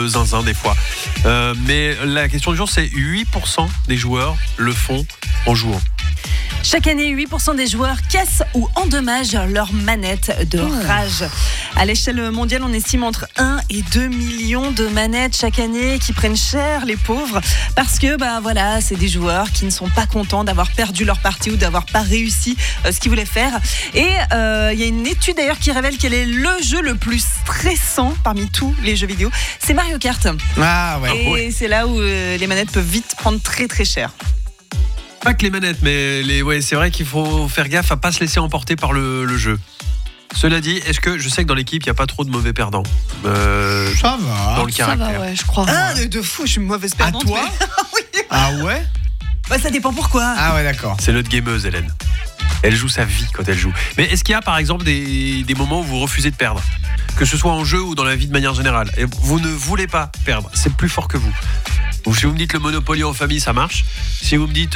zinzin des fois. Mais la question du jour, c'est 8% des joueurs le font en jouant. Chaque année, 8% des joueurs cassent ou endommagent leur manette de rage. À l'échelle mondiale, on estime entre 1 et 2 millions de manettes chaque année qui prennent cher, les pauvres, parce que c'est des joueurs qui ne sont pas contents d'avoir perdu leur partie ou d'avoir pas réussi ce qu'ils voulaient faire. Et il y a une étude d'ailleurs qui révèle quel est le jeu le plus stressant parmi tous les jeux vidéo. C'est Mario Kart. Ah ouais. Et c'est là où les manettes peuvent vite prendre très très cher. Pas que les manettes, mais c'est vrai qu'il faut faire gaffe à pas se laisser emporter par le jeu. Cela dit, est-ce que je sais que dans l'équipe, il n'y a pas trop de mauvais perdants Ça va. Dans le caractère. Ça va, ouais, je crois. Ah, de fou, je suis une mauvaise perdante. À toi Oui. Ah ouais. Ça dépend pourquoi. Ah ouais, d'accord. C'est notre gameuse, Hélène. Elle joue sa vie quand elle joue. Mais est-ce qu'il y a par exemple des moments où vous refusez de perdre ? Que ce soit en jeu ou dans la vie de manière générale. Et vous ne voulez pas perdre. C'est plus fort que vous. Donc si vous me dites le Monopoly en famille, ça marche. Si vous me dites,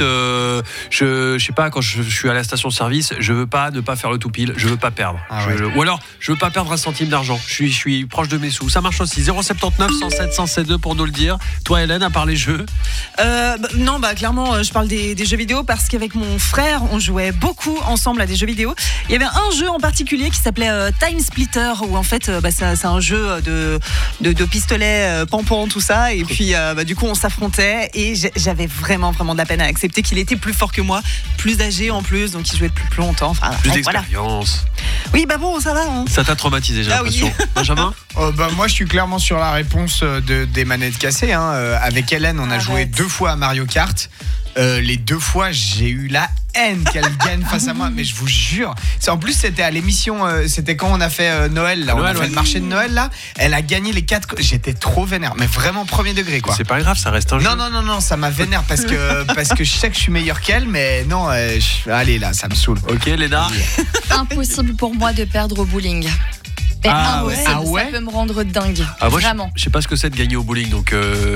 je sais pas, quand je suis à la station-service, je veux pas ne pas faire le tout pile, je veux pas perdre. Ou alors, je veux pas perdre un centime d'argent. Je suis proche de mes sous. Ça marche aussi. 079 107 107 pour nous le dire. Toi, Hélène, à part les jeux Non, clairement, je parle des jeux vidéo parce qu'avec mon frère, on jouait beaucoup ensemble à des jeux vidéo. Il y avait un jeu en particulier qui s'appelait Time Splitter, où en fait, c'est un jeu de pistolets pampon, tout ça. Et puis, du coup, on s'affrontait et j'avais vraiment de la peine à accepter qu'il était plus fort que moi, plus âgé en plus, donc il jouait depuis plus longtemps. Enfin, plus d'expérience. Oui, bon, ça va. Hein. Ça t'a traumatisé, j'ai l'impression. Oui. Benjamin Moi, je suis clairement sur la réponse des manettes cassées. Avec Hélène, on a joué 2 fois à Mario Kart. Les 2 fois, j'ai eu la haine qu'elle gagne face à moi, mais je vous jure. En plus, c'était à l'émission, c'était quand on a fait Noël, là, on a fait le marché de Noël, là. Elle a gagné les 4. J'étais trop vénère, mais vraiment premier degré, quoi. C'est pas grave, ça reste un jeu. Non, ça m'a vénère parce que je sais que je suis meilleur qu'elle, mais non, allez là, ça me saoule. Ok, Léna. Impossible pour moi de perdre au bowling. Mais Ah ouais. ça peut me rendre dingue. Moi, vraiment. Je sais pas ce que c'est de gagner au bowling, donc.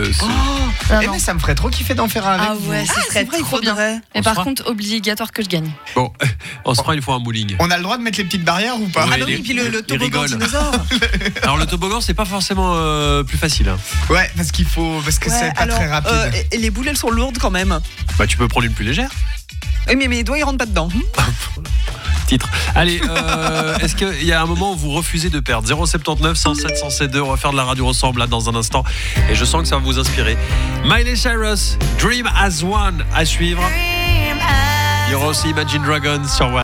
Non. Mais ça me ferait trop kiffer d'en faire un avec vous. Ouais, ce serait trop bien. Mais par contre, obligatoire que je gagne. Bon, on se fera une fois un bowling. On a le droit de mettre les petites barrières ou pas? Ouais, Et puis le toboggan dinosaure. Alors le toboggan, c'est pas forcément plus facile. Ouais, parce que c'est pas très rapide. Les boules, elles sont lourdes quand même. Tu peux prendre une plus légère. Oui, mais mes doigts, ils rentrent pas dedans. Titre. Allez, est-ce qu'il y a un moment où vous refusez de perdre? 079 107 107 on va faire de la radio ensemble là dans un instant. Et je sens que ça va vous inspirer. Miley Cyrus, Dream as One à suivre. Il y aura aussi Imagine Dragons sur One.